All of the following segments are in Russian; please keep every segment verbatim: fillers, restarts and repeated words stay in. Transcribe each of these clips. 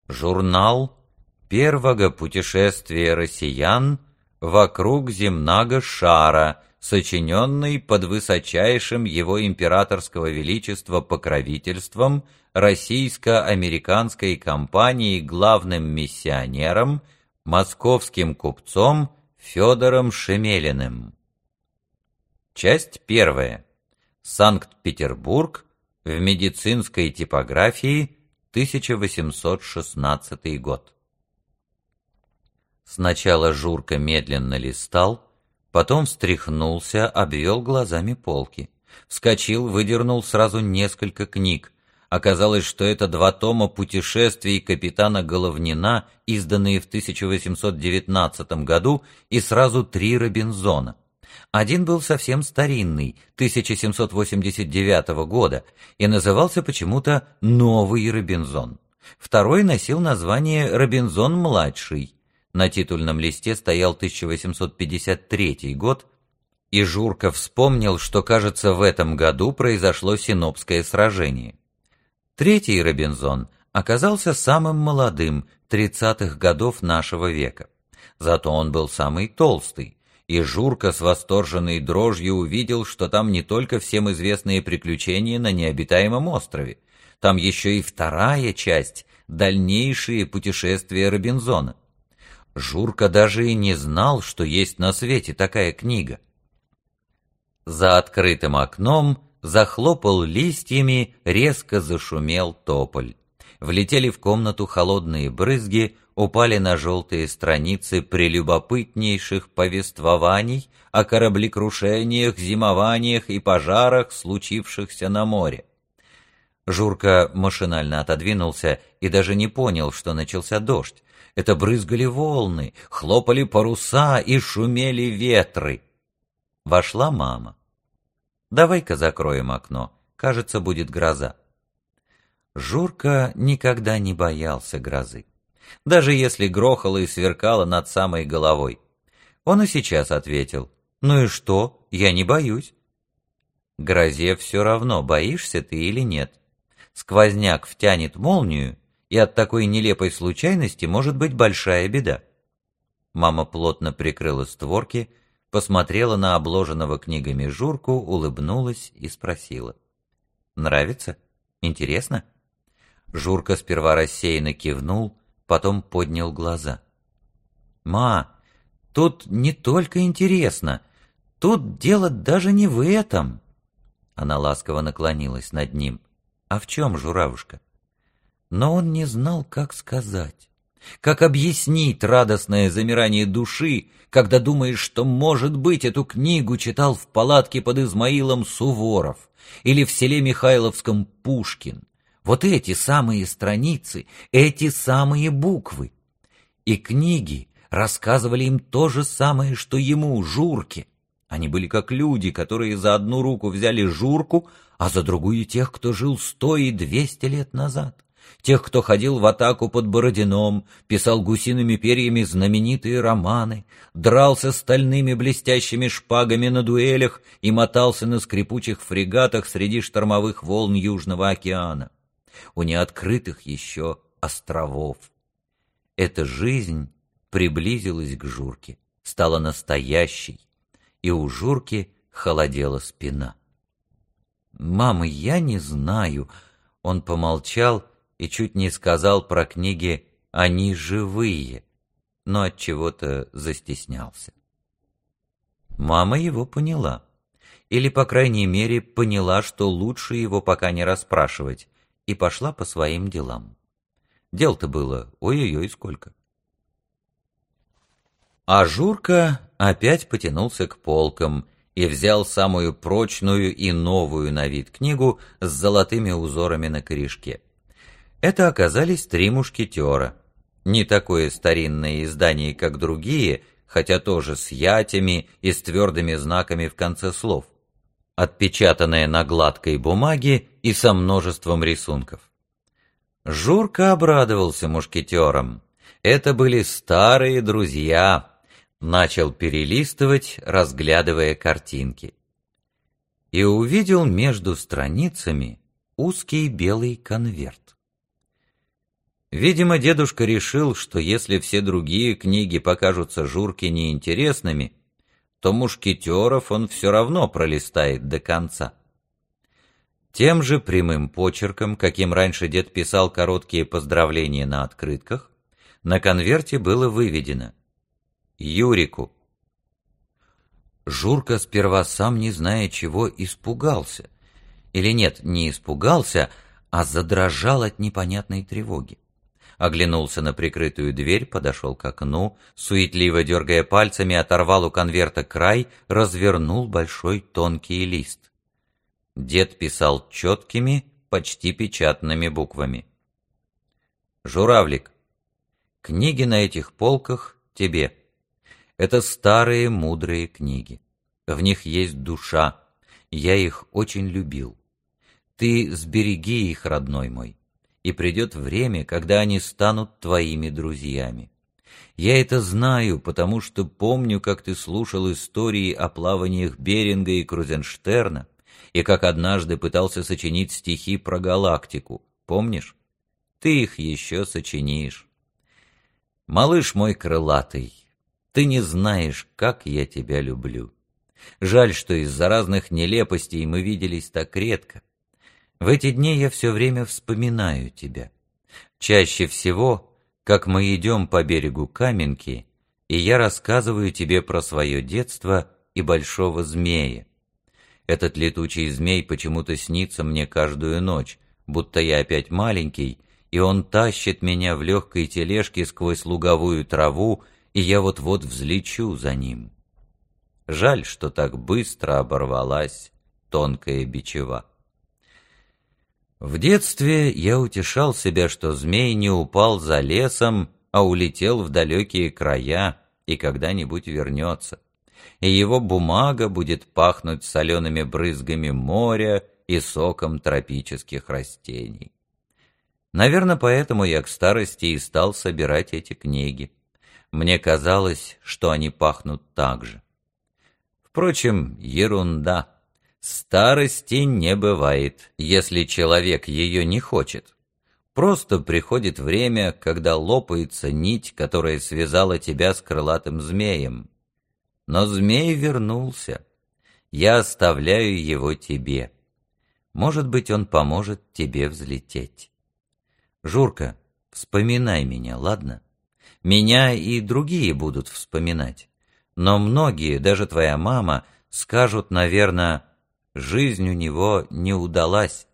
Журнал первого путешествия россиян вокруг земного шара, сочиненный под высочайшим его императорского величества покровительством российско-американской компании главным миссионером, московским купцом Федором Шемелиным. Часть первая. Санкт-Петербург. В медицинской типографии. тысяча восемьсот шестнадцатый год. Сначала Журка медленно листал, потом встряхнулся, обвел глазами полки. Вскочил, выдернул сразу несколько книг. Оказалось, что это два тома путешествий капитана Головнина, изданные в тысяча восемьсот девятнадцатом году, и сразу три Робинзона. Один был совсем старинный, тысяча семьсот восемьдесят девятого года, и назывался почему-то «Новый Робинзон». Второй носил название «Робинзон-младший». На титульном листе стоял тысяча восемьсот пятьдесят третий год, и Журка вспомнил, что, кажется, в этом году произошло Синопское сражение. Третий Робинзон оказался самым молодым, тридцатых годов нашего века. Зато он был самый толстый, и Журка с восторженной дрожью увидел, что там не только всем известные приключения на необитаемом острове, там еще и вторая часть — дальнейшие путешествия Робинзона. Журка даже и не знал, что есть на свете такая книга. За открытым окном захлопал листьями, резко зашумел тополь. Влетели в комнату холодные брызги, упали на желтые страницы прелюбопытнейших повествований о кораблекрушениях, зимованиях и пожарах, случившихся на море. Журка машинально отодвинулся и даже не понял, что начался дождь. Это брызгали волны, хлопали паруса и шумели ветры. Вошла мама. «Давай-ка закроем окно, кажется, будет гроза». Журка никогда не боялся грозы, даже если грохало и сверкало над самой головой. Он и сейчас ответил: «Ну и что, я не боюсь». Грозе все равно, боишься ты или нет. Сквозняк втянет молнию, и от такой нелепой случайности может быть большая беда. Мама плотно прикрыла створки, посмотрела на обложенного книгами Журку, улыбнулась и спросила: «Нравится? Интересно?» Журка сперва рассеянно кивнул, потом поднял глаза. «Ма, тут не только интересно, тут дело даже не в этом». Она ласково наклонилась над ним. «А в чем, журавушка?» Но он не знал, как сказать, как объяснить радостное замирание души, когда думаешь, что, может быть, эту книгу читал в палатке под Измаилом Суворов или в селе Михайловском Пушкин. Вот эти самые страницы, эти самые буквы. И книги рассказывали им то же самое, что ему, Журке. Они были как люди, которые за одну руку взяли Журку, а за другую тех, кто жил сто и двести лет назад. Тех, кто ходил в атаку под Бородином, писал гусиными перьями знаменитые романы, дрался стальными блестящими шпагами на дуэлях и мотался на скрипучих фрегатах среди штормовых волн Южного океана. У неоткрытых еще островов. Эта жизнь приблизилась к Журке, стала настоящей, и у Журки холодела спина. «Мама, я не знаю», — он помолчал и чуть не сказал про книги «Они живые», но от чего-то застеснялся. Мама его поняла, или, по крайней мере, поняла, что лучше его пока не расспрашивать, и пошла по своим делам. Дел-то было ой-ой-ой сколько. А Журка опять потянулся к полкам и взял самую прочную и новую на вид книгу с золотыми узорами на корешке. Это оказались «Три мушкетера». Не такое старинное издание, как другие, хотя тоже с ятями и с твердыми знаками в конце слов. Отпечатанное на гладкой бумаге и со множеством рисунков. Журка обрадовался мушкетерам. Это были старые друзья. Начал перелистывать, разглядывая картинки. И увидел между страницами узкий белый конверт. Видимо, дедушка решил, что если все другие книги покажутся Журке неинтересными, то «Мушкетеров» он все равно пролистает до конца. Тем же прямым почерком, каким раньше дед писал короткие поздравления на открытках, на конверте было выведено «Юрику». Журка сперва, сам не зная чего, испугался. Или нет, не испугался, а задрожал от непонятной тревоги. Оглянулся на прикрытую дверь, подошел к окну, суетливо дергая пальцами, оторвал у конверта край, развернул большой тонкий лист. Дед писал четкими, почти печатными буквами. «Журавлик, книги на этих полках тебе. Это старые мудрые книги. В них есть душа. Я их очень любил. Ты сбереги их, родной мой, и придет время, когда они станут твоими друзьями. Я это знаю, потому что помню, как ты слушал истории о плаваниях Беринга и Крузенштерна, и как однажды пытался сочинить стихи про галактику. Помнишь? Ты их еще сочинишь. Малыш мой крылатый, ты не знаешь, как я тебя люблю. Жаль, что из-за разных нелепостей мы виделись так редко. В эти дни я все время вспоминаю тебя. Чаще всего, как мы идем по берегу Каменки, и я рассказываю тебе про свое детство и большого змея. Этот летучий змей почему-то снится мне каждую ночь, будто я опять маленький, и он тащит меня в легкой тележке сквозь луговую траву, и я вот-вот взлечу за ним. Жаль, что так быстро оборвалась тонкая бичева. В детстве я утешал себя, что змей не упал за лесом, а улетел в далекие края и когда-нибудь вернется, и его бумага будет пахнуть солеными брызгами моря и соком тропических растений. Наверное, поэтому я к старости и стал собирать эти книги. Мне казалось, что они пахнут так же. Впрочем, ерунда. Старости не бывает, если человек ее не хочет. Просто приходит время, когда лопается нить, которая связала тебя с крылатым змеем. Но змей вернулся. Я оставляю его тебе. Может быть, он поможет тебе взлететь. Журка, вспоминай меня, ладно? Меня и другие будут вспоминать. Но многие, даже твоя мама, скажут, наверное, жизнь у него не удалась.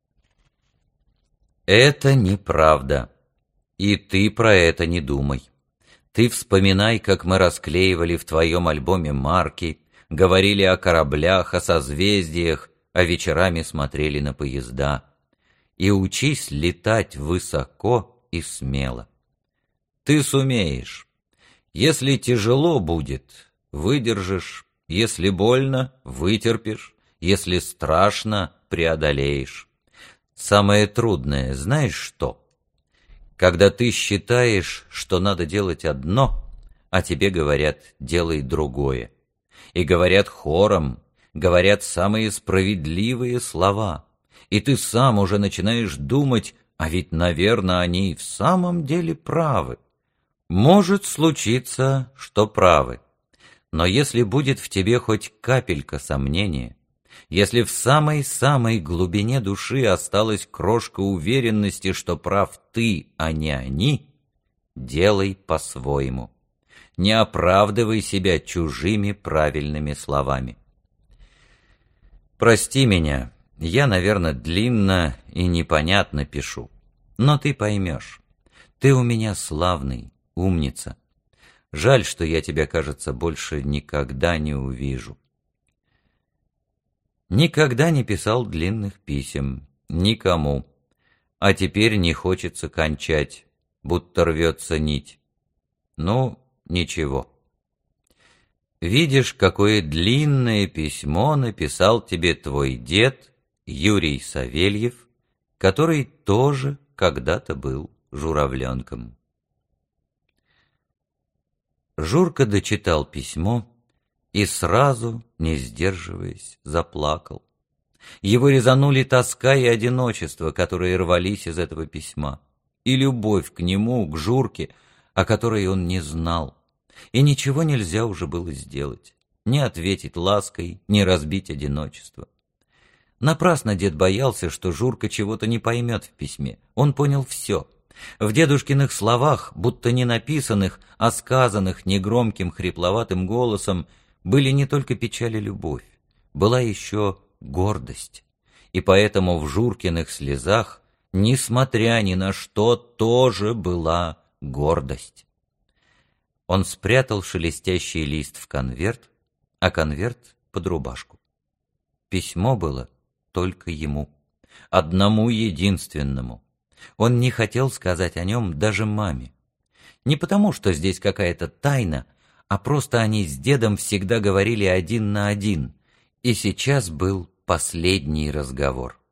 Это неправда. И ты про это не думай. Ты вспоминай, как мы расклеивали в твоем альбоме марки, говорили о кораблях, о созвездиях, а вечерами смотрели на поезда. И учись летать высоко и смело. Ты сумеешь. Если тяжело будет, выдержишь. Если больно, вытерпишь. Если страшно, преодолеешь. Самое трудное, знаешь что? Когда ты считаешь, что надо делать одно, а тебе говорят «делай другое». И говорят хором, говорят самые справедливые слова. И ты сам уже начинаешь думать, а ведь, наверное, они и в самом деле правы. Может случиться, что правы. Но если будет в тебе хоть капелька сомнения, если в самой-самой глубине души осталась крошка уверенности, что прав ты, а не они, делай по-своему. Не оправдывай себя чужими правильными словами. Прости меня, я, наверное, длинно и непонятно пишу, но ты поймешь. Ты у меня славный, умница. Жаль, что я тебя, кажется, больше никогда не увижу. Никогда не писал длинных писем, никому, а теперь не хочется кончать, будто рвется нить. Ну, ничего. Видишь, какое длинное письмо написал тебе твой дед Юрий Савельев, который тоже когда-то был журавленком. Журка дочитал письмо и сразу, не сдерживаясь, заплакал. Его резанули тоска и одиночество, которые рвались из этого письма. и любовь к нему, к Журке, о которой он не знал. И ничего нельзя уже было сделать. Не ответить лаской, не разбить одиночество. Напрасно дед боялся, что Журка чего-то не поймет в письме. Он понял все. В дедушкиных словах, будто не написанных, а сказанных негромким хрипловатым голосом, были не только печаль и любовь, была еще гордость. И поэтому в Журкиных слезах, несмотря ни на что, тоже была гордость. Он спрятал шелестящий лист в конверт, а конверт под рубашку. Письмо было только ему, одному единственному. Он не хотел сказать о нем даже маме. Не потому, что здесь какая-то тайна, а просто они с дедом всегда говорили один на один, и сейчас был последний разговор.